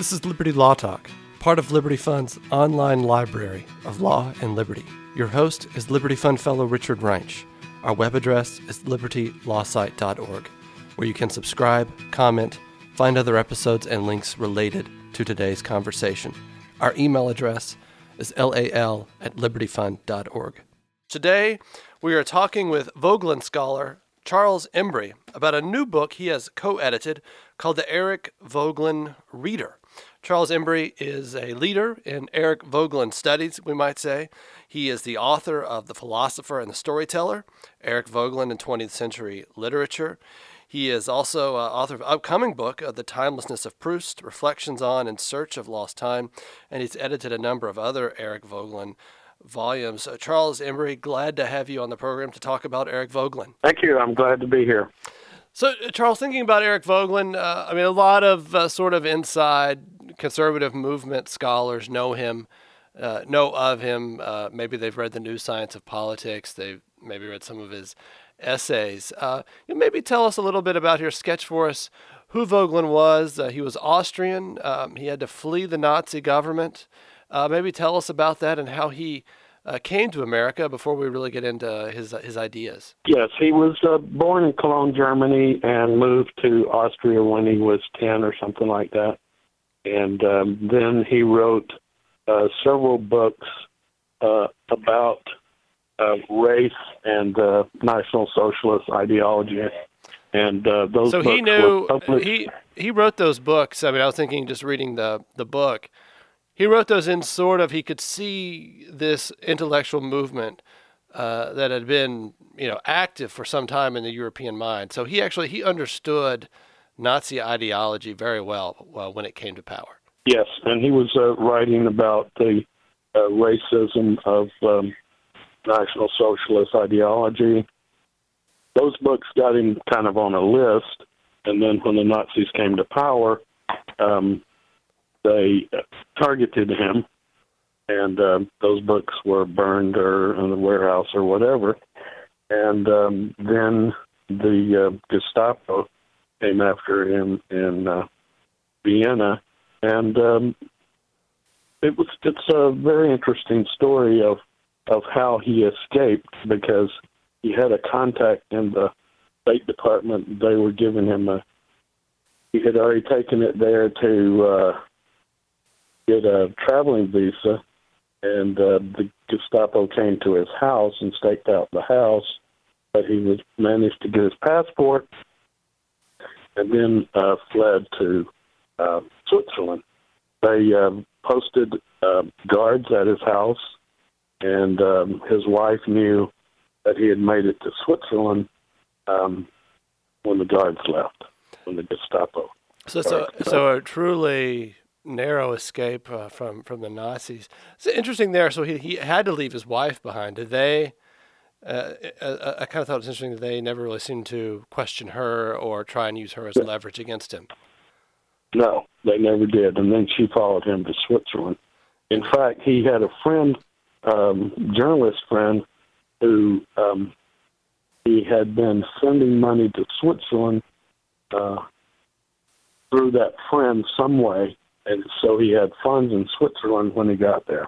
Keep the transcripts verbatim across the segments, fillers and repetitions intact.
This is Liberty Law Talk, part of Liberty Fund's online library of law and liberty. Your host is Liberty Fund Fellow Richard Reinsch. Our web address is liberty law site dot org, where you can subscribe, comment, find other episodes and links related to today's conversation. Our email address is lal at liberty fund dot org. Today, we are talking with Vogelin scholar Charles Embry about a new book he has co-edited called the Eric Voegelin Reader. Charles Embry is a leader in Eric Voegelin studies, we might say. He is the author of The Philosopher and the Storyteller, Eric Voegelin in twentieth Century Literature. He is also uh, author of an upcoming book of The Timelessness of Proust, Reflections on In Search of Lost Time, and he's edited a number of other Eric Voegelin volumes. Uh, Charles Embry, glad to have you on the program to talk about Eric Voegelin. Thank you. I'm glad to be here. So, uh, Charles, thinking about Eric Voegelin, uh, I mean, a lot of uh, sort of inside conservative movement scholars know him, uh, know of him. Uh, maybe they've read The New Science of Politics. They've maybe read some of his essays. Uh, you maybe tell us a little bit about your sketch for us who Voegelin was. Uh, he was Austrian. Um, he had to flee the Nazi government. Uh, maybe tell us about that and how he uh, came to America before we really get into his uh, his ideas. Yes, he was uh, born in Cologne, Germany, and moved to Austria when he was ten or something like that. And um, then he wrote uh, several books uh, about uh, race and uh, National Socialist ideology. And uh, those so books he knew were published. he he wrote those books. I mean, I was thinking just reading the the book. He wrote those in sort of, he could see this intellectual movement uh, that had been, you know, active for some time in the European mind. So he actually, he understood Nazi ideology very well, well when it came to power. Yes, and he was uh, writing about the uh, racism of um, National Socialist ideology. Those books got him kind of on a list, and then when the Nazis came to power, um, they targeted him, and um, those books were burned or in the warehouse or whatever. And um, then the uh, Gestapo came after him in uh, Vienna, and um, it was it's a very interesting story of of how he escaped, because he had a contact in the State Department. They were giving him a he had already taken it there to uh, get a traveling visa, and uh, the Gestapo came to his house and staked out the house, but he was managed to get his passport and then uh, fled to uh, Switzerland. They uh, posted uh, guards at his house, and um, his wife knew that he had made it to Switzerland um, when the guards left, when the Gestapo. So, so, so a truly narrow escape uh, from, from the Nazis. It's interesting there. So he, he had to leave his wife behind. Did they, uh, I, I kind of thought it was interesting that they never really seemed to question her or try and use her as leverage against him. No, they never did. And then she followed him to Switzerland. In fact, he had a friend, um, journalist friend, who um, he had been sending money to Switzerland uh, through that friend some way. And so he had funds in Switzerland when he got there.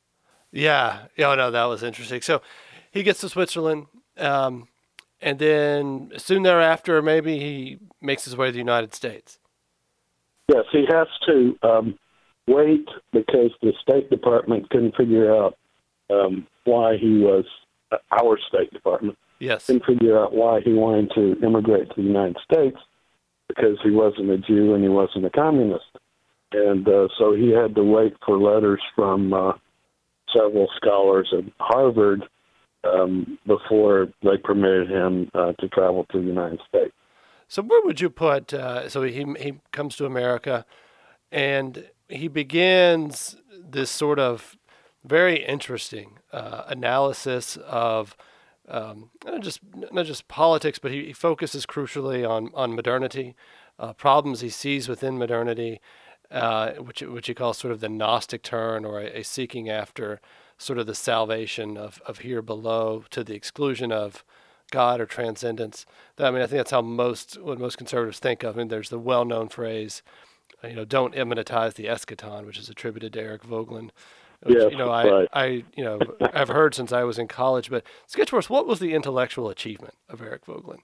Yeah. Yeah, no, that was interesting. So he gets to Switzerland, um, and then soon thereafter, maybe he makes his way to the United States. Yes, he has to um, wait because the State Department couldn't figure out um, why he was, uh, our State Department, yes, couldn't figure out why he wanted to immigrate to the United States, because he wasn't a Jew and he wasn't a communist. And uh, so he had to wait for letters from uh, several scholars at Harvard um, before they permitted him uh, to travel to the United States. So where would you put, uh, so he he comes to America and he begins this sort of very interesting uh, analysis of um, not just not just politics, but he, he focuses crucially on, on modernity, uh, problems he sees within modernity, Uh, which which he calls sort of the Gnostic turn, or a, a seeking after sort of the salvation of, of here below to the exclusion of God or transcendence. I mean, I think that's how most what most conservatives think of. I mean, there's the well-known phrase, you know, don't immanentize the eschaton, which is attributed to Eric Voegelin. Which, yes, you know, I, right. I, you know, I've heard since I was in college. But sketch for us, what was the intellectual achievement of Eric Voegelin?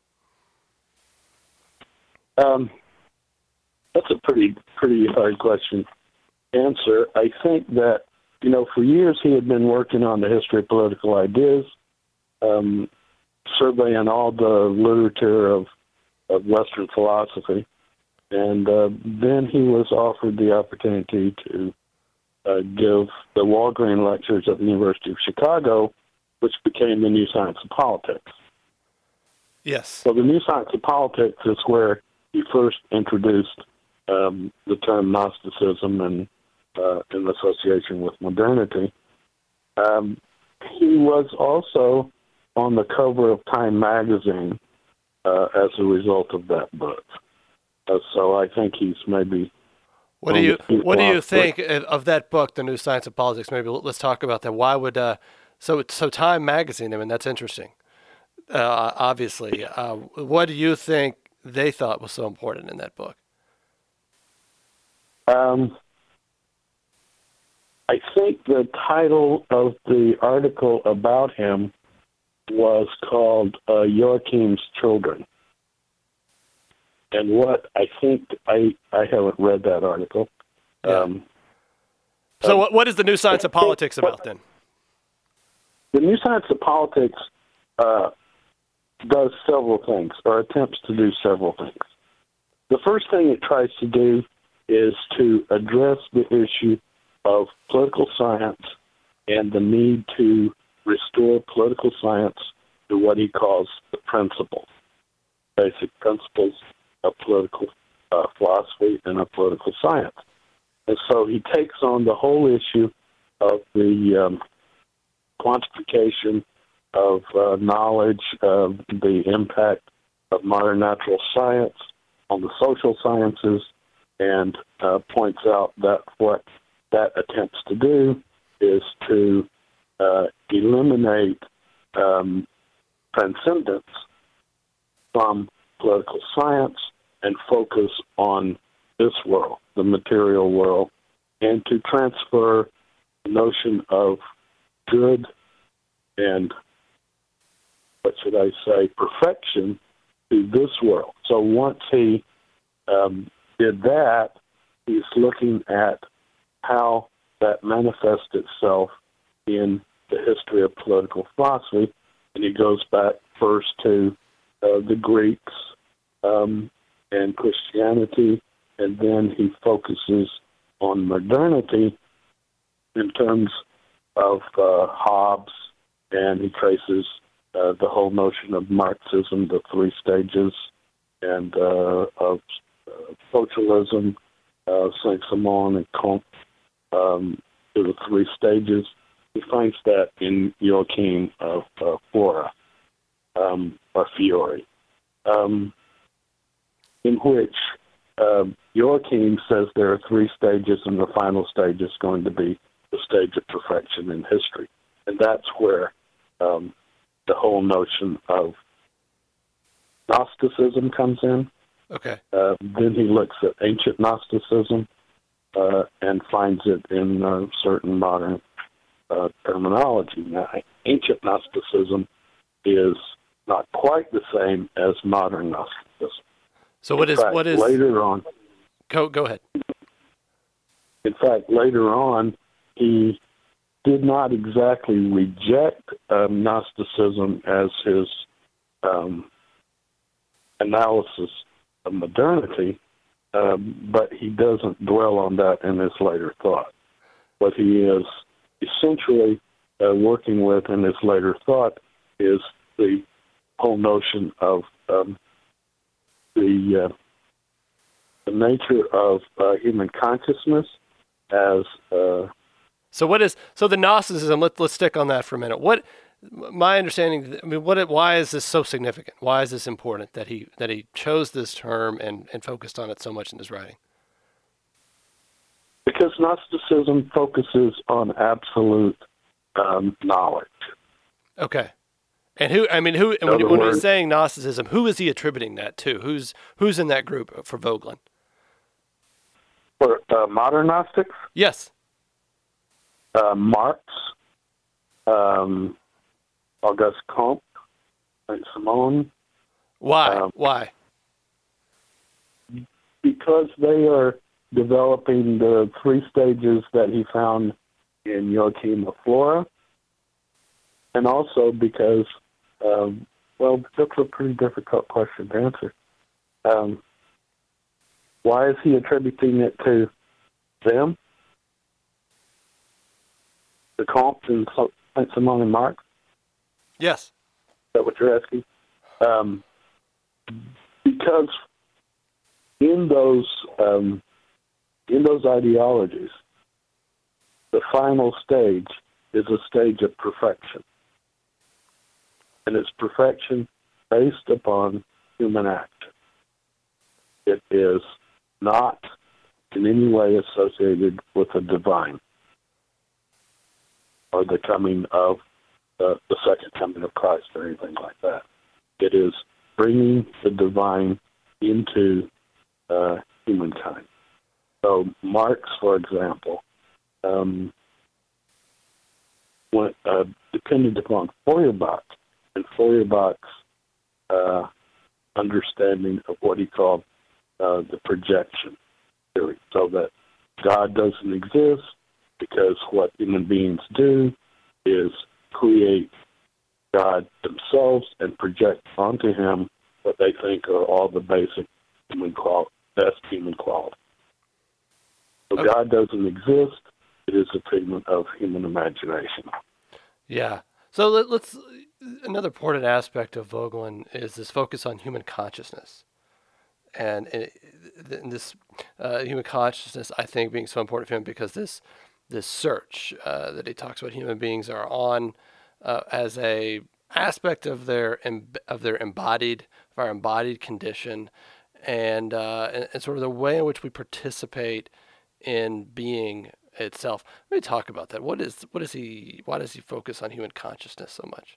Um, that's a pretty pretty hard question to answer. I think that, you know, for years he had been working on the history of political ideas, um, surveying all the literature of, of Western philosophy. And uh, then he was offered the opportunity to uh, give the Walgreen Lectures at the University of Chicago, which became the New Science of Politics. Yes. So the New Science of Politics is where he first introduced um, the term Gnosticism and uh, in association with modernity. Um, he was also on the cover of Time magazine uh, as a result of that book. Uh, so I think he's maybe. What do you What do you think of that book, The New Science of Politics? Maybe let's talk about that. Why would uh, so so Time magazine? I mean, that's interesting. Uh, obviously, uh, what do you think they thought was so important in that book? Um, I think the title of the article about him was called uh, Joachim's Children. And what I think, I, I haven't read that article. Yeah. Um, so what what is the New Science of Politics about then? The New Science of Politics uh, does several things, or attempts to do several things. The first thing it tries to do is to address the issue of political science and the need to restore political science to what he calls the principles, basic principles of political uh, philosophy and of political science. And so he takes on the whole issue of the um, quantification of uh, knowledge, of the impact of modern natural science on the social sciences, and uh, points out that what that attempts to do is to uh, eliminate um, transcendence from political science and focus on this world, the material world, and to transfer the notion of good and, what should I say, perfection to this world. So once he um, did that, he's looking at how that manifests itself in the history of political philosophy, and he goes back first to uh, the Greeks um, and Christianity, and then he focuses on modernity in terms of uh, Hobbes, and he traces uh, the whole notion of Marxism, the three stages, and uh, of uh, socialism, uh, Saint-Simon and Comte, um, to the three stages. He finds that in Joachim of uh, Fora, um, or Fiore, um, in which uh, Joachim says there are three stages, and the final stage is going to be the stage of perfection in history. And that's where um, the whole notion of Gnosticism comes in. Okay. Uh, then he looks at ancient Gnosticism uh, and finds it in uh, certain modern uh, terminology. Now, ancient Gnosticism is not quite the same as modern Gnosticism. So what in is fact, what is later on? Go go ahead. In fact, later on, he did not exactly reject um, Gnosticism as his um, analysis of modernity, um, but he doesn't dwell on that in his later thought. What he is essentially uh, working with in his later thought is the whole notion of um, the uh, the nature of uh, human consciousness as uh, so what is so the Gnosticism? Let let's stick on that for a minute. What my understanding? I mean, what? Why is this so significant? Why is this important that he that he chose this term and, and focused on it so much in his writing? Because Gnosticism focuses on absolute um, knowledge. Okay. And who? I mean, who? And when, when he's saying Gnosticism, who is he attributing that to? Who's who's in that group for Voegelin? For uh, modern Gnostics, Yes. uh, Marx, um, Auguste Comte, Saint Simon. Why? Um, Why? Because they are developing the three stages that he found in Joachim of Flora, and also because, um, well, that's a pretty difficult question to answer. Um, why is he attributing it to them? The Comte and Saint Simon and Marx? Yes. Is that what you're asking? Um, because in those um, in those ideologies, the final stage is a stage of perfection, and it's perfection based upon human action. It is not in any way associated with the divine or the coming of uh, the second coming of Christ or anything like that. It is bringing the divine into uh, humankind. So Marx, for example, um, went, uh, depended upon Feuerbach and Feuerbach's uh, understanding of what he called uh, the projection theory, so that God doesn't exist because what human beings do is create God themselves and project onto him what they think are all the basic human qual- best human qualities. So Okay. God doesn't exist. It is a figment of human imagination. Yeah. So let, let's another important aspect of Vogelin is this focus on human consciousness, and, and, and this uh, human consciousness, I think, being so important for him because this this search uh, that he talks about human beings are on uh, as a aspect of their em- of their embodied of our embodied condition, and, uh, and and sort of the way in which we participate in being itself. Let me talk about that. What is what is he? Why does he focus on human consciousness so much?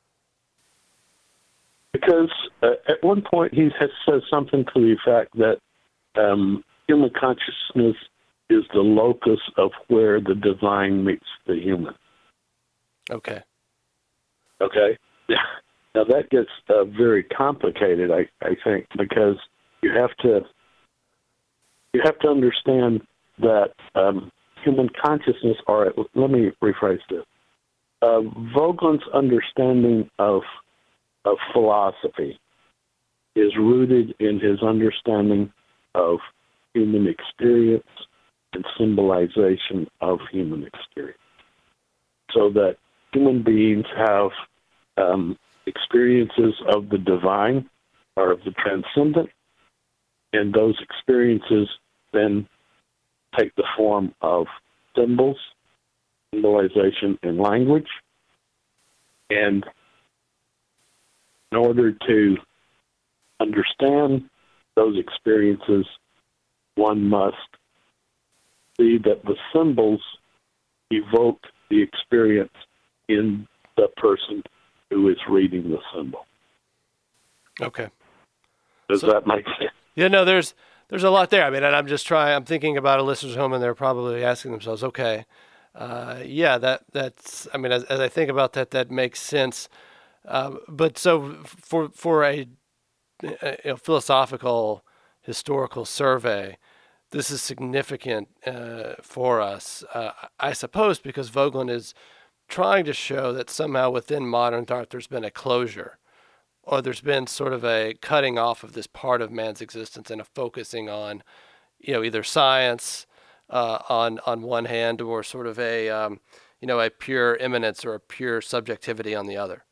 Because uh, at one point he has said something to the effect that um, human consciousness is the locus of where the divine meets the human. Okay. Okay? Now that gets uh, very complicated, I, I think, because you have to you have to understand that um, human consciousness, or let me rephrase this. Uh, Vogelin's understanding of of philosophy is rooted in his understanding of human experience and symbolization of human experience. So that human beings have um, experiences of the divine or of the transcendent, and those experiences then take the form of symbols, symbolization, and language. And in order to understand those experiences, one must see that the symbols evoke the experience in the person who is reading the symbol. Okay. Does So, that make sense? Yeah, no, there's there's a lot there. I mean, and I'm just trying. I'm thinking about a listener's home, and they're probably asking themselves, okay, uh, yeah, that that's. I mean, as, as I think about that, that makes sense. Uh, but so for for a, a you know, philosophical historical survey, this is significant uh, for us, uh, I suppose, because Vogelin is trying to show that somehow within modern thought there's been a closure, or there's been sort of a cutting off of this part of man's existence and a focusing on, you know, either science uh, on on one hand, or sort of a, um, you know, a pure immanence or a pure subjectivity on the other.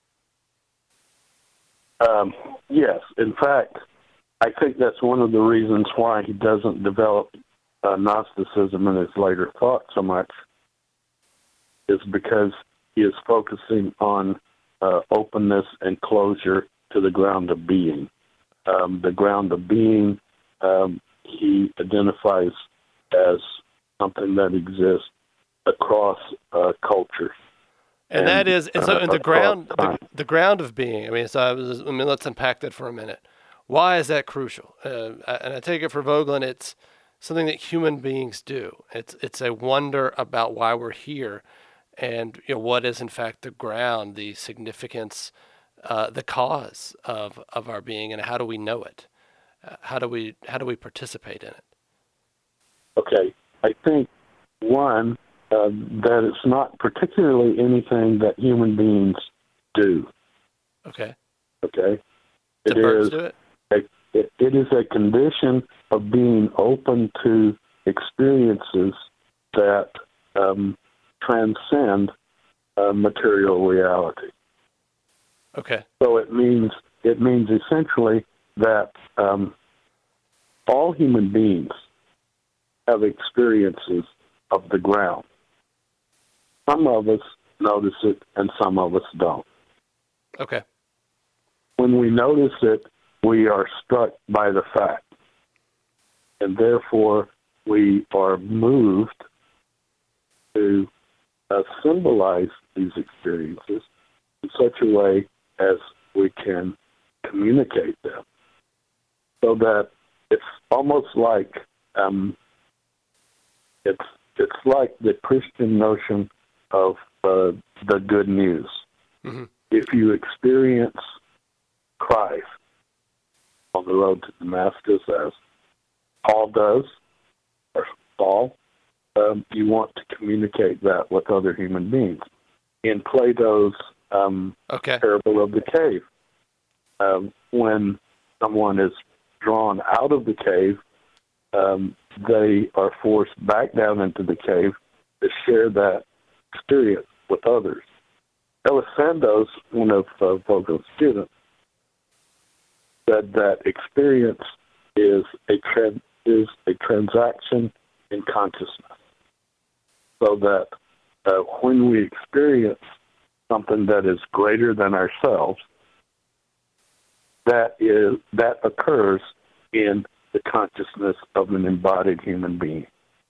Um, yes. In fact, I think that's one of the reasons why he doesn't develop uh, Gnosticism in his later thought so much, is because he is focusing on uh, openness and closure to the ground of being. Um, the ground of being um, he identifies as something that exists across uh, culture. And, and that is, and so in the ground, the, the ground of being. I mean, so I, was, I mean, let's unpack that for a minute. Why is that crucial? Uh, and I take it for Vogelin, it's something that human beings do. It's it's a wonder about why we're here, and you know what is in fact the ground, the significance, uh, the cause of of our being, and how do we know it? Uh, how do we how do we participate in it? Okay, I think one uh, that it's not particularly anything that human beings do. Okay. Okay, The it birds is do it. a, it, it is a condition of being open to experiences that um, transcend uh, material reality. Okay. So it means it means essentially that um, all human beings have experiences of the ground. Some of us notice it, and some of us don't. Okay. When we notice it, we are struck by the fact, and therefore we are moved to uh, symbolize these experiences in such a way as we can communicate them, so that it's almost like um, it's it's like the Christian notion of uh, the good news. Mm-hmm. If you experience Christ on the road to Damascus, as Paul does, or Saul, um, you want to communicate that with other human beings. In Plato's um, Okay. parable of the cave, um, when someone is drawn out of the cave, um, they are forced back down into the cave to share that experience with others. Elisandos, one of uh, Vogel's students, said that experience is a tran- is a transaction in consciousness. So that uh, when we experience something that is greater than ourselves, that is that occurs in the consciousness of an embodied human being.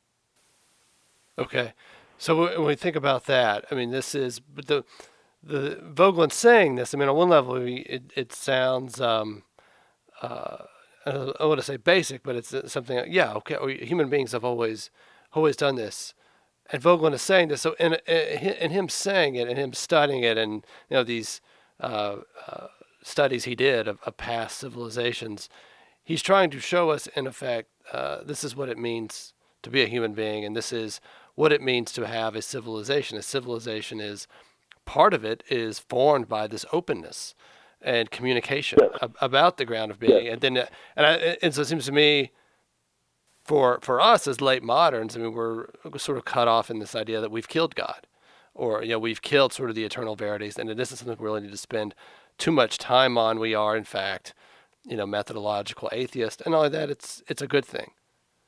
Okay. So when we think about that, I mean, this is but the the Vogelin saying this. I mean, on one level, it it sounds um, uh, I don't want to say basic, but it's something. Yeah, okay. we- Human beings have always always done this, and Vogelin is saying this. So in in him saying it and him studying it, and you know these uh, uh, studies he did of, of past civilizations, he's trying to show us, in effect, uh, this is what it means to be a human being, and this is what it means to have a civilization. A civilization is part of it is formed by this openness and communication Yes. ab- about the ground of being, Yes. and then uh, and, I, and so it seems to me, for for us as late moderns, I mean, we're sort of cut off in this idea that we've killed God, or you know, we've killed sort of the eternal verities, and it isn't something we really need to spend too much time on. We are, in fact, you know, methodological atheist, and all of that. It's it's a good thing.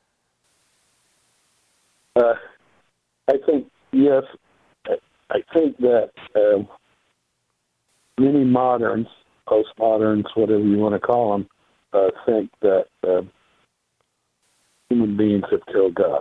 Uh, I think, yes, I- I think that um, many moderns, postmoderns, whatever you want to call them, uh, think that uh, human beings have killed God.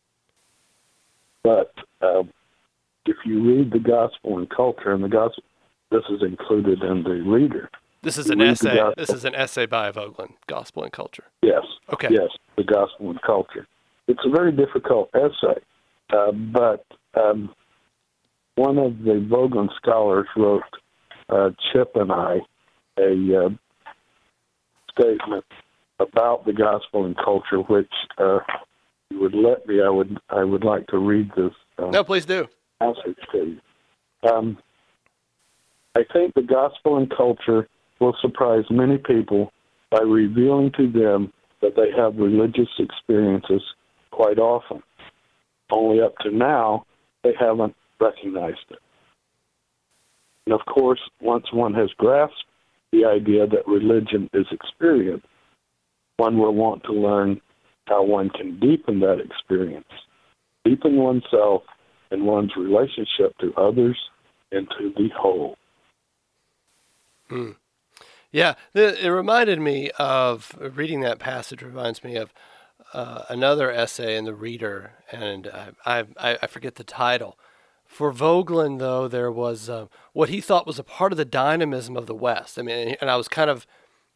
But um, if you read the Gospel and Culture, and the Gospel, this is included in the reader. This is You an read the essay. Gospel- This is an essay by Vogelin, Gospel and Culture. Yes. Okay. Yes, the Gospel and Culture. It's a very difficult essay, uh, but um, one of the Vogelin scholars wrote, uh, Chip and I, a uh, statement about the Gospel and Culture, which uh, you would let me. I would. I would like to read this uh, No, please do. passage to you. Um, I think the Gospel and Culture will surprise many people by revealing to them that they have religious experiences quite often. Only up to now, they haven't recognized it. And of course, once one has grasped the idea that religion is experience, one will want to learn how one can deepen that experience, deepen oneself and one's relationship to others and to the whole. Hmm. Yeah, it, it reminded me of reading that passage. Reminds me of uh, another essay in the Reader, and I, I I forget the title. For Vogelin, though, there was uh, what he thought was a part of the dynamism of the West. I mean, and I was kind of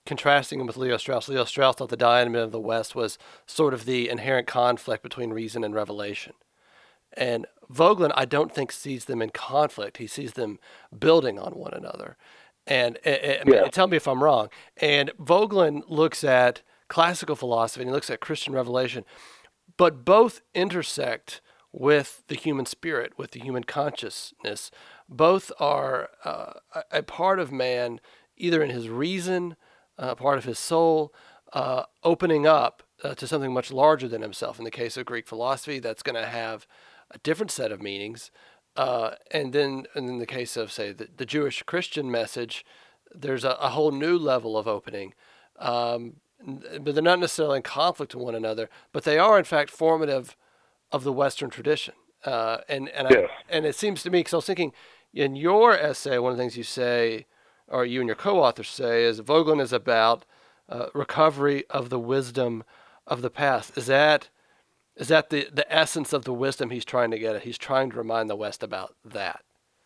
contrasting him with Leo Strauss. Leo Strauss thought the diamond of the West was sort of the inherent conflict between reason and revelation. And Voegelin, I don't think, sees them in conflict. He sees them building on one another. And uh, I mean, Yeah. tell me if I'm wrong. And Voegelin looks at classical philosophy and he looks at Christian revelation, but both intersect with the human spirit, with the human consciousness. Both are uh, a part of man, either in his reason, a uh, part of his soul, uh, opening up uh, to something much larger than himself. In the case of Greek philosophy, that's going to have a different set of meanings. Uh, and then and in the case of, say, the, the Jewish Christian message, there's a, a whole new level of opening. Um, but they're not necessarily in conflict with one another, but they are, in fact, formative of the Western tradition. Uh, and and, Yes. I, and it seems to me, because I was thinking, in your essay, one of the things you say, or you and your co-authors say, is Voegelin is about uh, recovery of the wisdom of the past. Is that is that the, the essence of the wisdom he's trying to get at? He's trying to remind the West about that.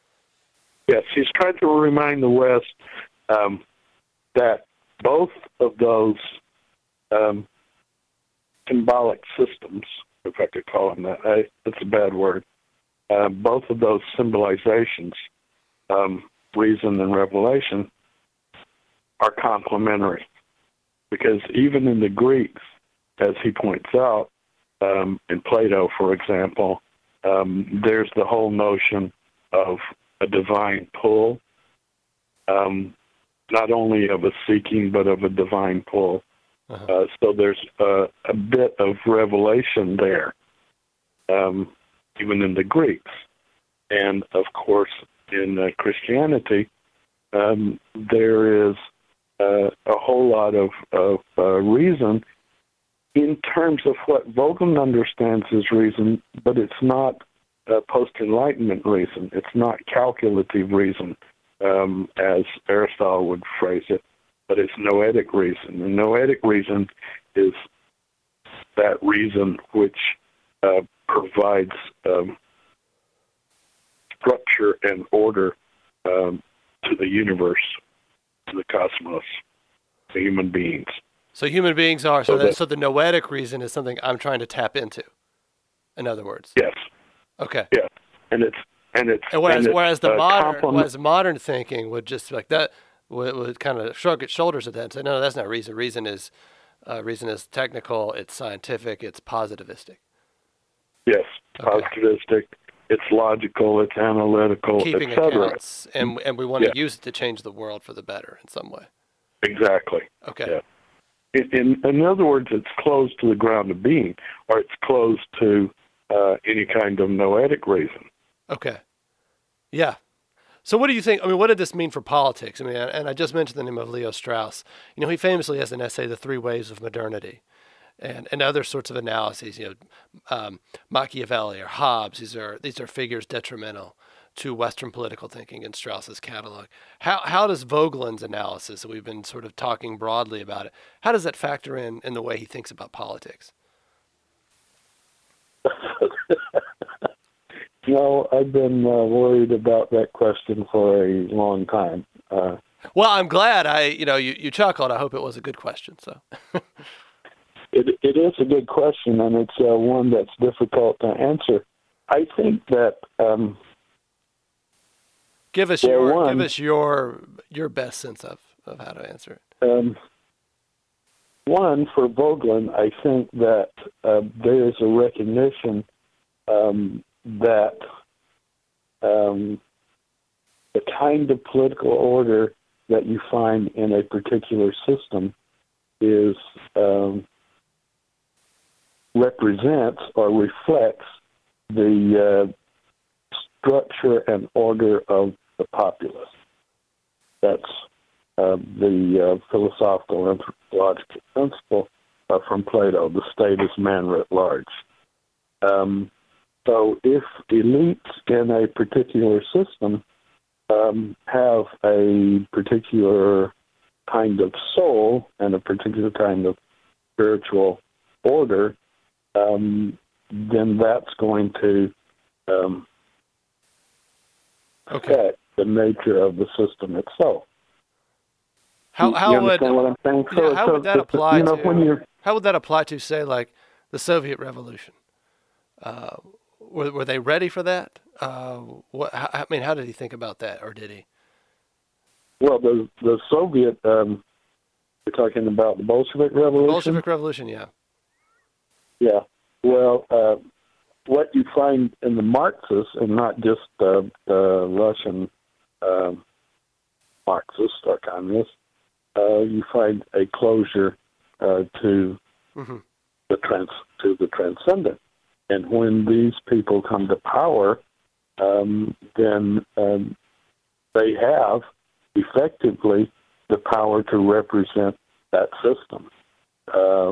Yes, he's trying to remind the West um, that both of those um, symbolic systems, if I could call them that, I, that's a bad word, uh, both of those symbolizations, um, reason and revelation, are complementary. Because even in the Greeks, as he points out, um, in Plato, for example, um, there's the whole notion of a divine pull, um, not only of a seeking, but of a divine pull. Uh-huh. Uh, so there's uh, a bit of revelation there, um, even in the Greeks. And, of course, in uh, Christianity, um, there is uh, a whole lot of, of uh, reason in terms of what Voegelin understands as reason, but it's not uh, post-Enlightenment reason. It's not calculative reason, um, as Aristotle would phrase it, but it's noetic reason. And noetic reason is that reason which uh, provides um, structure and order um, to the universe, to the cosmos, to human beings. So human beings are, so, So that, that- so the noetic reason is something I'm trying to tap into, in other words. Yes, Okay. yeah, and it's and it's And whereas, and it's, whereas the uh, modern, complement- whereas modern thinking would just like that, would, would kind of shrug its shoulders at that and say, no, that's not reason. Reason is, uh, reason is technical, it's scientific, it's positivistic. Yes, Okay. positivistic. It's logical. It's analytical, Keeping et cetera. accounts, and and we want Yeah. to use it to change the world for the better in some way. Exactly. Okay. Yeah. In, in in other words, it's closed to the ground of being, or it's closed to uh, any kind of noetic reason. Okay. Yeah. So what do you think? I mean, what did this mean for politics? I mean, and I just mentioned the name of Leo Strauss. You know, he famously has an essay, The Three Waves of Modernity, and, and other sorts of analyses, you know, um, Machiavelli or Hobbes. These are these are figures detrimental to Western political thinking in Strauss's catalog. How how does Voegelin's analysis, we've been sort of talking broadly about it, how does that factor in in the way he thinks about politics? No, I've been uh, worried about that question for a long time. Uh, Well, I'm glad I, you know, you, you chuckled. I hope it was a good question. So. it it is a good question, and it's uh, one that's difficult to answer. I think that um, Give us Well, your one- give us your your best sense of, of how to answer it. Um, one, for Voegelin, I think that uh, there is a recognition um, that um, the kind of political order that you find in a particular system is um, represents or reflects the uh, structure and order of the populace. That's uh, the uh, philosophical anthropological principle uh, from Plato, the state is man writ large. Um, so if elites in a particular system um, have a particular kind of soul and a particular kind of spiritual order, um, then that's going to um, Okay. affect the nature of the system itself. How you, how you would understand what I'm saying? yeah, So, how so, would that so, apply you know, to when you're how would that apply to say like the Soviet Revolution? Uh, were were they ready for that? Uh, what I mean, how did he think about that, or did he? well, the the Soviet. Um, you're talking about the Bolshevik The Revolution. Bolshevik Revolution, yeah. Yeah. Well, uh, what you find in the Marxists, and not just uh, the Russian uh, Marxists or communists, uh, you find a closure uh, to Mm-hmm. the trans to the transcendent. And when these people come to power, um, then um, they have effectively the power to represent that system. Uh,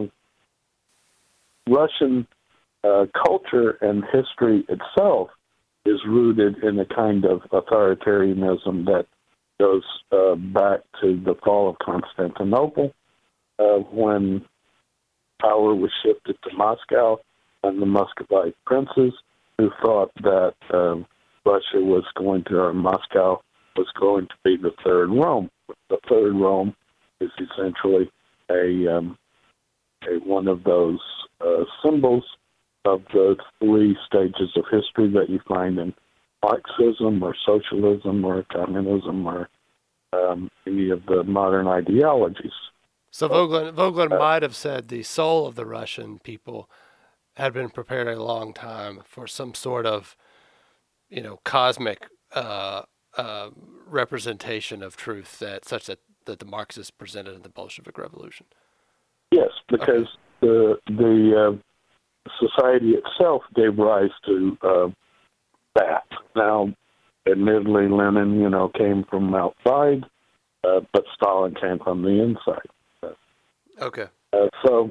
Russian uh, culture and history itself is rooted in a kind of authoritarianism that goes uh, back to the fall of Constantinople, uh, when power was shifted to Moscow and the Muscovite princes who thought that um, Russia was going to, or Moscow was going to be the third Rome. The third Rome is essentially a, um, a one of those uh, symbols of the three stages of history that you find in Marxism or socialism or communism or um, any of the modern ideologies. So Vogelin, Vogelin uh, might have said the soul of the Russian people had been prepared a long time for some sort of, you know, cosmic uh, uh, representation of truth that such that, that the Marxists presented in the Bolshevik Revolution. Yes, because okay. the the uh, society itself gave rise to uh, that. Now, admittedly, Lenin, you know, came from outside, uh, but Stalin came from the inside. Okay. Uh, so,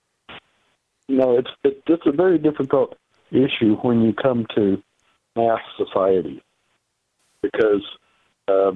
you know, it's it, it's a very difficult issue when you come to mass society, because uh,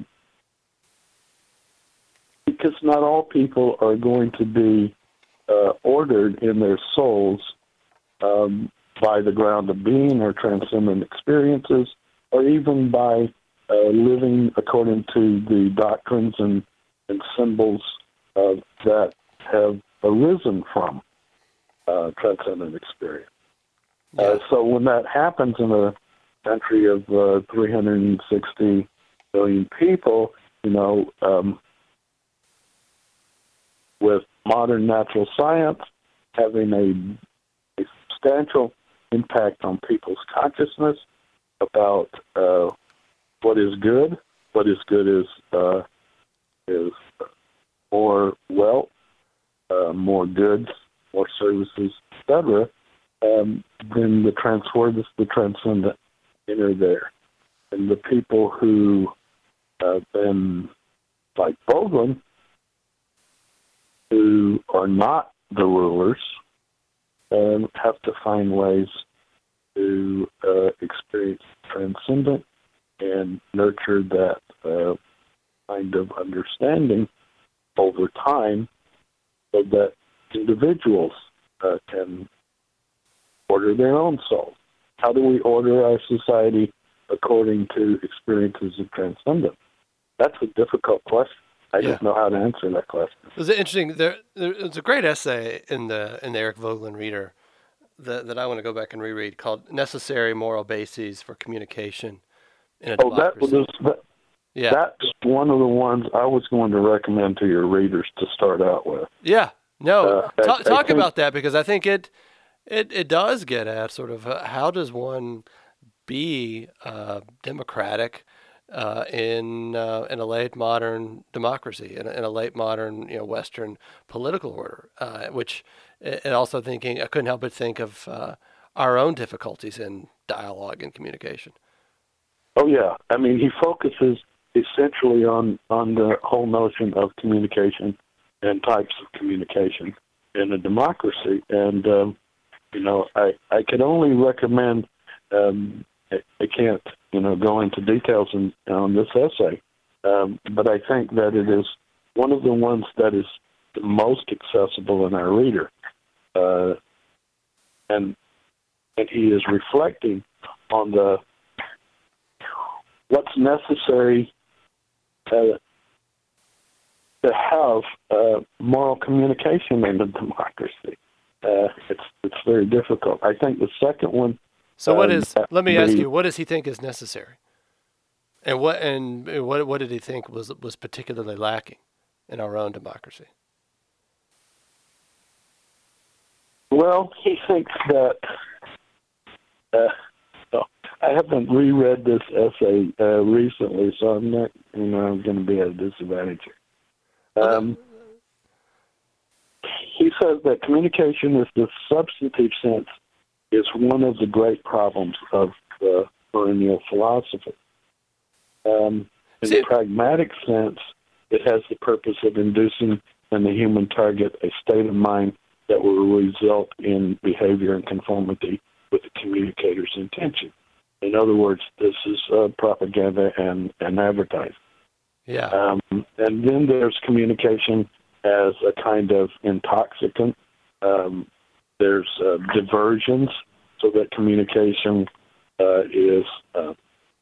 because not all people are going to be uh, ordered in their souls um, by the ground of being or transcendent experiences, or even by uh, living according to the doctrines and, and symbols uh, that have arisen from uh, transcendent experience. Yeah. Uh, so when that happens in a country of uh, three hundred sixty million people, you know, um, with modern natural science having a, a substantial impact on people's consciousness about uh, what is good, what is good is uh, is more wealth, uh, more goods, more services, et cetera, um, then the transcendent, the transcendent enter there. And the people who uh, then, like Vogelin, who are not the rulers, um, have to find ways to uh, experience transcendent and nurture that uh, kind of understanding over time, so that individuals uh, can order their own soul. How do we order our society according to experiences of transcendence? That's a difficult question. I yeah. don't know how to answer that question. It was interesting. There, there was a great essay in the in the Eric Vogelin Reader that that I want to go back and reread, called "Necessary Moral Bases for Communication in a oh, Democracy." That was that, yeah. That's one of the ones I was going to recommend to your readers to start out with. Yeah. No. Uh, talk I, talk I think, about that, because I think it it it does get at sort of uh, how does one be uh, democratic uh, in uh, in a late modern democracy, in a, in a late modern, you know, Western political order, uh, which, and also thinking, I couldn't help but think of uh, our own difficulties in dialogue and communication. Oh yeah, I mean, he focuses essentially on on the whole notion of communication and types of communication in a democracy, and um, you know, I I could only recommend. Um, I, I can't, you know, go into details in, on this essay, um, but I think that it is one of the ones that is the most accessible in our reader, uh, and and he is reflecting on the what's necessary uh, to have uh, moral communication in a democracy. Uh, it's it's very difficult. I think the second one. So what um, is? Let me ask the, you, what does he think is necessary? And what and what what did he think was was particularly lacking in our own democracy? Well, he thinks that. Uh, oh, I haven't reread this essay uh, recently, so I'm not, you know, I'm going to be at a disadvantage. Um, he says that communication, in the substantive sense, is one of the great problems of the perennial philosophy. Um, in See, the pragmatic sense, it has the purpose of inducing in the human target a state of mind that will result in behavior in conformity with the communicator's intention. In other words, this is uh, propaganda and, and advertising. Yeah. Um, and then there's communication as a kind of intoxicant. Um, there's uh, diversions, so that communication uh, is uh,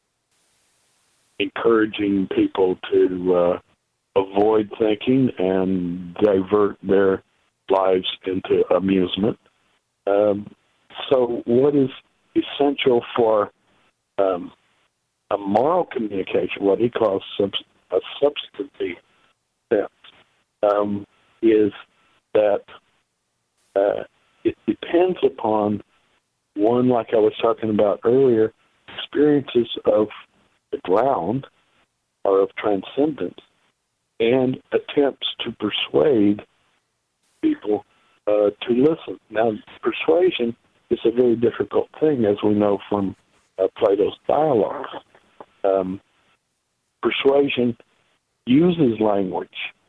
encouraging people to uh, avoid thinking and divert their lives into amusement. Um, so what is essential for um, a moral communication, what he calls sub- a substantive sense, um, is that uh, it depends upon one, like I was talking about earlier, experiences of the ground or of transcendence, and attempts to persuade people uh, to listen. Now, persuasion is a very difficult thing, as we know from uh, Plato's dialogues. Um, persuasion uses language.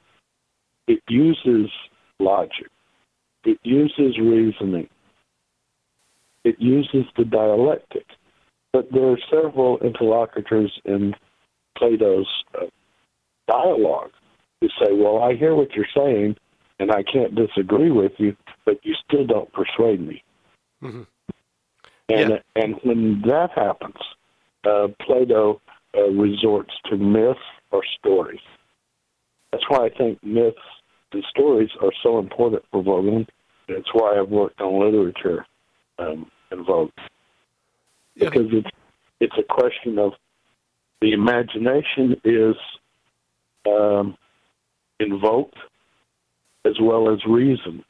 It uses logic. It uses reasoning. It uses the dialectic. But there are several interlocutors in Plato's uh, dialogue who say, well, I hear what you're saying, and I can't disagree with you, but you still don't persuade me. Mm-hmm. And, Yeah. and when that happens, uh, Plato uh, resorts to myth or stories. That's why I think myths and stories are so important for Vogelin. That's why I've worked on literature um, in Vogelin. Because it's, it's a question of the imagination is um, invoked as well as reason.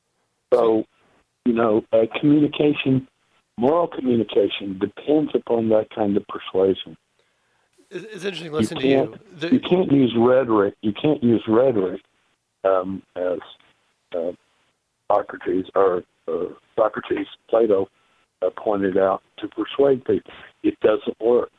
So, you know, uh, communication, moral communication depends upon that kind of persuasion. It's interesting listening you to you. The, you can't use rhetoric. You can't use rhetoric um, as uh, Socrates or uh, Socrates, Plato uh, pointed out, to persuade people. It doesn't work.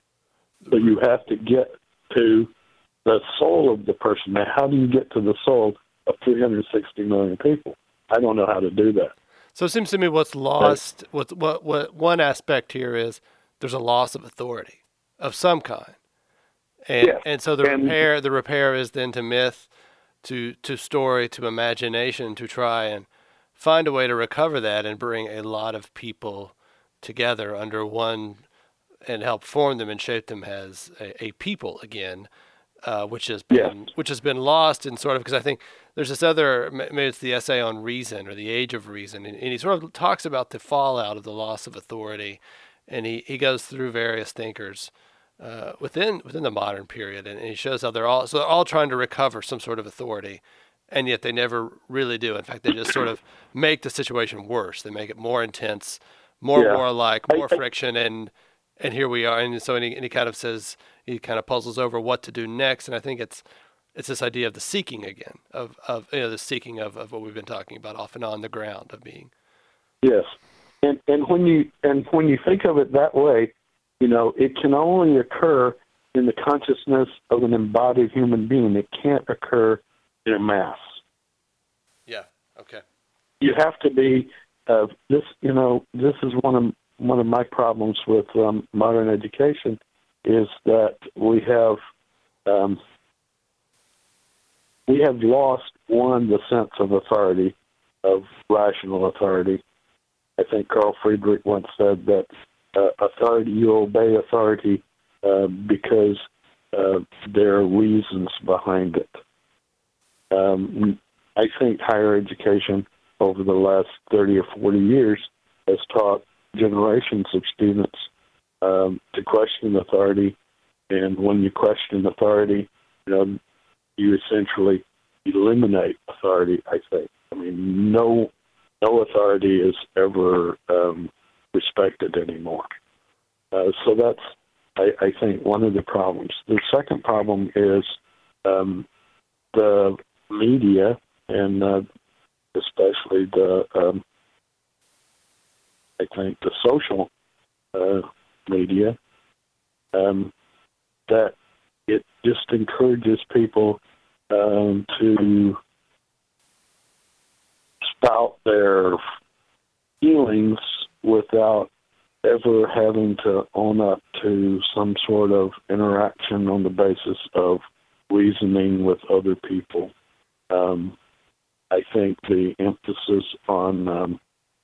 So you have to get to the soul of the person. Now, how do you get to the soul of three hundred sixty million people? I don't know how to do that. So it seems to me what's lost, what what what one aspect here is there's a loss of authority of some kind, and Yes. and so the and, repair the repair is then to myth, to to story, to imagination, to try and find a way to recover that and bring a lot of people together under one and help form them and shape them as a, a people again. Uh, which has been yes. which has been lost in sort of, because I think there's this other, maybe it's the essay on reason or the age of reason, and, and he sort of talks about the fallout of the loss of authority, and he, he goes through various thinkers uh, within within the modern period, and, and he shows how they're all so they're all trying to recover some sort of authority, and yet they never really do. In fact, they just sort of make the situation worse. They make it more intense, more Yeah. warlike, more I, I, friction, and and here we are. And so and he, and he kind of says, he kind of puzzles over what to do next. And I think it's it's this idea of the seeking again, of, of you know, the seeking of, of what we've been talking about off and on the ground of being. Yes. And and when you and when you think of it that way, you know, it can only occur in the consciousness of an embodied human being. It can't occur in a mass. Yeah. Okay. You have to be uh, this. You know, this is one of one of my problems with um, modern education, is that we have um, we have lost, one, the sense of authority, of rational authority. I think Carl Friedrich once said that uh, authority, you obey authority uh, because uh, there are reasons behind it. Um, I think higher education over the last thirty or forty years has taught generations of students um, to question authority. And when you question authority, you know, you essentially eliminate authority, I think. I mean, no no authority is ever um, respected anymore. Uh, so that's, I, I think, one of the problems. The second problem is um, the media, and uh, especially the, um, I think, the social uh, media, um, that it just encourages people um, to spout their feelings without ever having to own up to some sort of interaction on the basis of reasoning with other people. Um, I think the emphasis on um,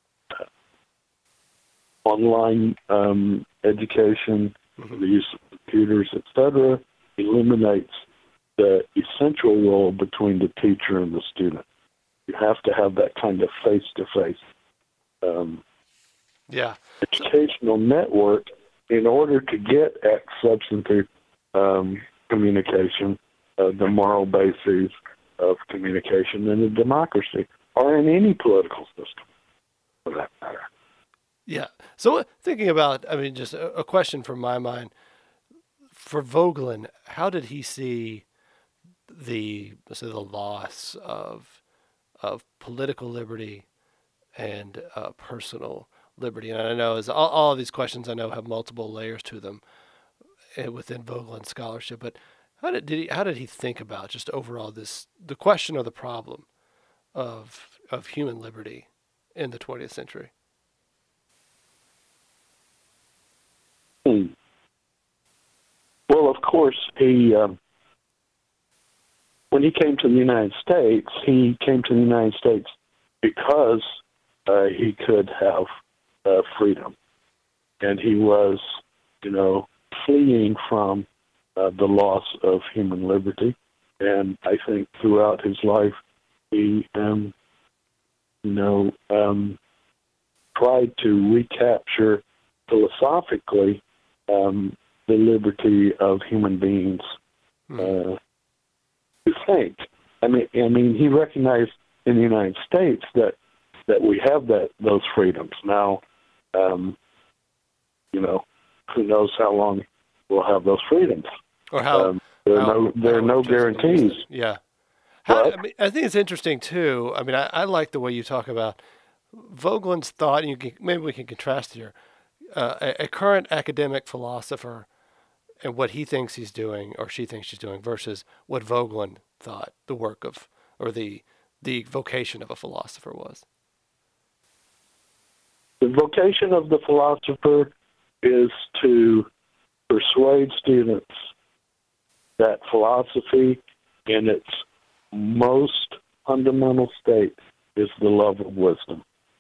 online um, education, Mm-hmm. the use of computers, et cetera, eliminates the essential role between the teacher and the student. You have to have that kind of face-to-face um, Yeah. educational network in order to get at substantive um, communication, uh, the moral bases of communication in a democracy or in any political system, for that matter. Yeah. So uh, thinking about, I mean, just a, a question from my mind for Vogelin, how did he see the, let's say, the loss of of political liberty and uh, personal liberty? And I know as all, all of these questions I know have multiple layers to them uh, within Vogelin's scholarship, but how did, did he how did he think about just overall this the question or the problem of of human liberty in the twentieth century? Hmm. Well, of course, he um, when he came to the United States, he came to the United States because uh, he could have uh, freedom, and he was, you know, fleeing from uh, the loss of human liberty. And I think throughout his life, he, um, you know, um, tried to recapture philosophically um, the liberty of human beings uh, to think. I mean, I mean, he recognized in the United States that that we have that those freedoms now. Um, you know, who knows how long we'll have those freedoms? Or how Um, there are how, no there are no guarantees. Yeah. How, But I mean, I think it's interesting too. I mean, I, I like the way you talk about Vogelin's thought, and you can, maybe we can contrast here. Uh, a, a current academic philosopher and what he thinks he's doing or she thinks she's doing versus what Vogelin thought the work of or the the vocation of a philosopher was. the vocation of the philosopher is to persuade students that philosophy in its most fundamental state is the love of wisdom.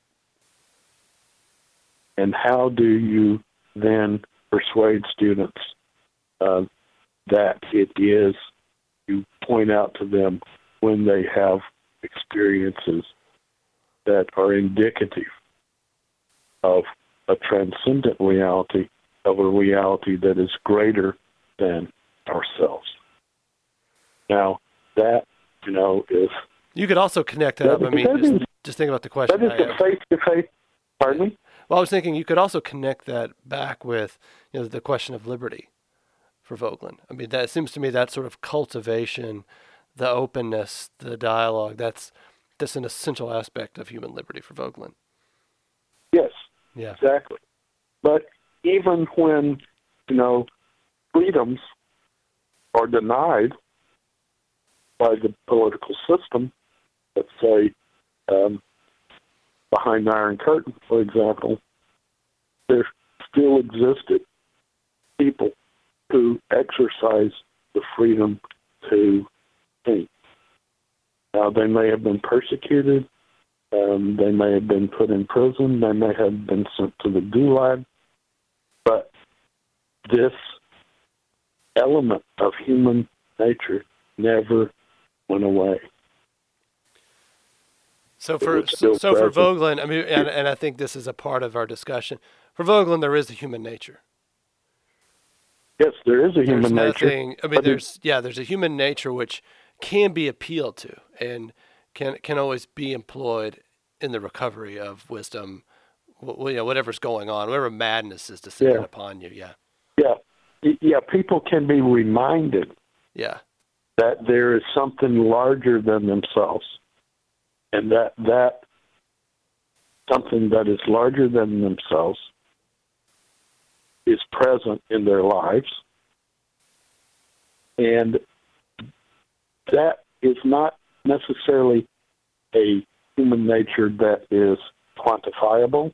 And how do you then persuade students uh, that it is, you point out to them when they have experiences that are indicative of a transcendent reality, of a reality that is greater than ourselves. Now, that, you know, is... You could also connect that, that up. I mean, is, just, just think about the question. That is the face-to-face... Pardon me? Well, I was thinking you could also connect that back with, you know, the question of liberty for Vogelin. I mean, that seems to me that sort of cultivation, the openness, the dialogue, that's that's an essential aspect of human liberty for Vogelin. Yes, yeah. Exactly. But even when, you know, freedoms are denied by the political system, let's say um, behind the Iron Curtain, for example, there still existed people who exercise the freedom to think. Now, they may have been persecuted, um, they may have been put in prison, they may have been sent to the Gulag, but this element of human nature never went away. So for so, so for Voegelin, I mean, and, and I think this is a part of our discussion. For Voegelin, there is a human nature. Yes, there is a human there's nature. Nothing, I mean, there's yeah, there's a human nature which can be appealed to and can can always be employed in the recovery of wisdom, you know, whatever's going on, whatever madness is descending yeah. upon you. Yeah. Yeah. Yeah. People can be reminded. Yeah. That there is something larger than themselves, and that that something that is larger than themselves is present in their lives, and that is not necessarily a human nature that is quantifiable,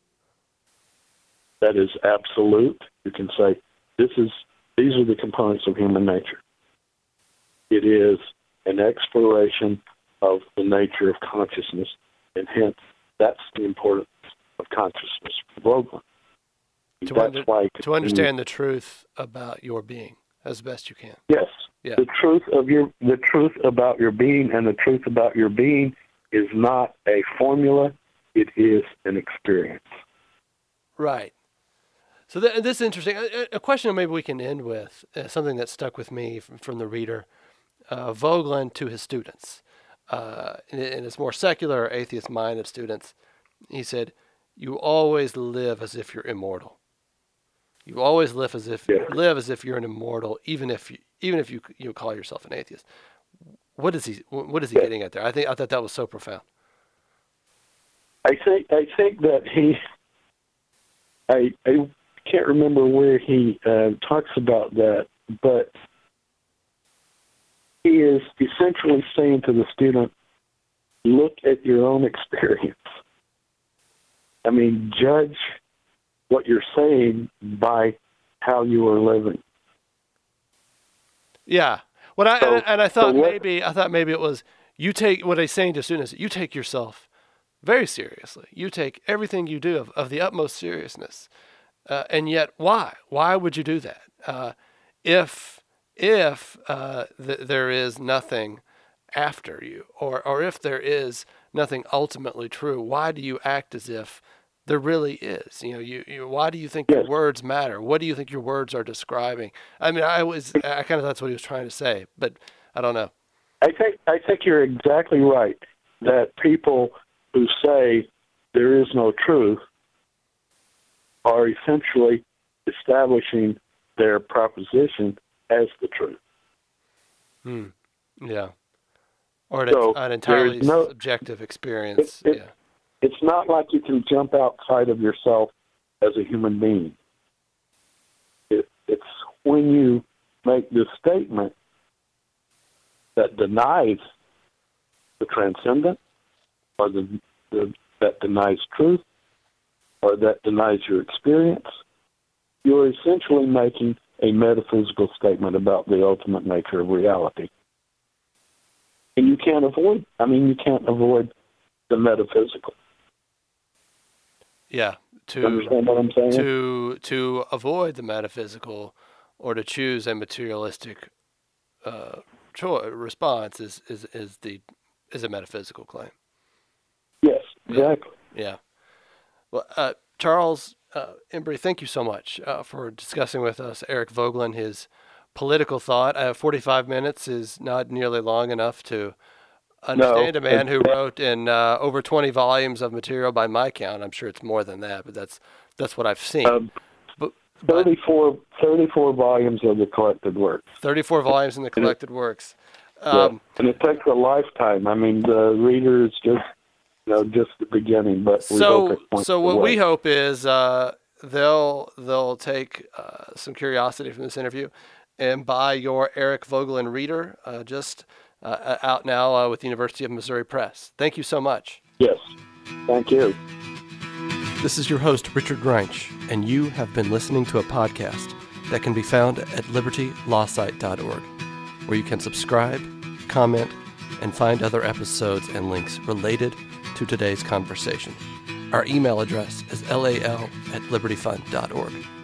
that is absolute. You can say, this is these are the components of human nature. It is an exploration of the nature of consciousness, and hence that's the importance of consciousness for Voegelin. To, that's under, why to understand the truth about your being as best you can. Yes. Yeah. The truth of your the truth about your being, and the truth about your being is not a formula, it is an experience. Right. So th- this is interesting. A, a question maybe we can end with, uh, something that stuck with me from, from the reader. Uh, Voegelin to his students, uh, in, in his more secular, atheist-minded students, he said, "You always live as if you're immortal. You always live as if yeah. live as if you're an immortal, even if you, even if you you call yourself an atheist." What is he? What is he yeah. getting at there? I think I thought that was so profound. I think I think that he, I I can't remember where he uh, talks about that, but he is essentially saying to the student, look at your own experience. I mean, judge what you're saying by how you are living. Yeah. What I so, and, and I thought so what, maybe I thought maybe it was you take what he's saying to students. You take yourself very seriously. You take everything you do of, of the utmost seriousness. Uh, and yet, why? Why would you do that? Uh, if if uh, th- there is nothing after you, or or if there is nothing ultimately true, why do you act as if there really is? You know, you, you why do you think yes. your words matter? What do you think your words are describing? I mean, I was I kind of that's what he was trying to say, but I don't know. I think I think you're exactly right that people who say there is no truth are essentially establishing their proposition as the truth. Hmm. Yeah. Or an, so an entirely no, subjective experience. It, it, yeah. It's not like you can jump outside of yourself as a human being. It, it's when you make this statement that denies the transcendent, or the, the that denies truth, or that denies your experience, you're essentially making a metaphysical statement about the ultimate nature of reality. And you can't avoid, I mean, you can't avoid the metaphysical. Yeah. To, you understand what I'm saying? To, to avoid the metaphysical or to choose a materialistic uh, cho- response is, is, is, the, is a metaphysical claim. Yes, exactly. Yeah. yeah. Well, uh, Charles uh, Embry, thank you so much uh, for discussing with us Eric Voegelin, his political thought. Uh, forty-five minutes is not nearly long enough to understand no, a man who wrote in uh, over twenty volumes of material by my count. I'm sure it's more than that, but that's that's what I've seen. Um, but, thirty-four, thirty-four volumes of the collected works. thirty-four volumes in the collected works. Um, yeah. And it takes a lifetime. I mean, the reader is just, you know, just the beginning. But we so, hope it so what we hope is uh, they'll they'll take uh, some curiosity from this interview and buy your Eric Voegelin reader, uh, just uh, out now uh, with the University of Missouri Press. Thank you so much. Yes, thank you. This is your host, Richard Reinsch, and you have been listening to a podcast that can be found at liberty law site dot org, where you can subscribe, comment, and find other episodes and links related to today's conversation. Our email address is lal at liberty fund dot org.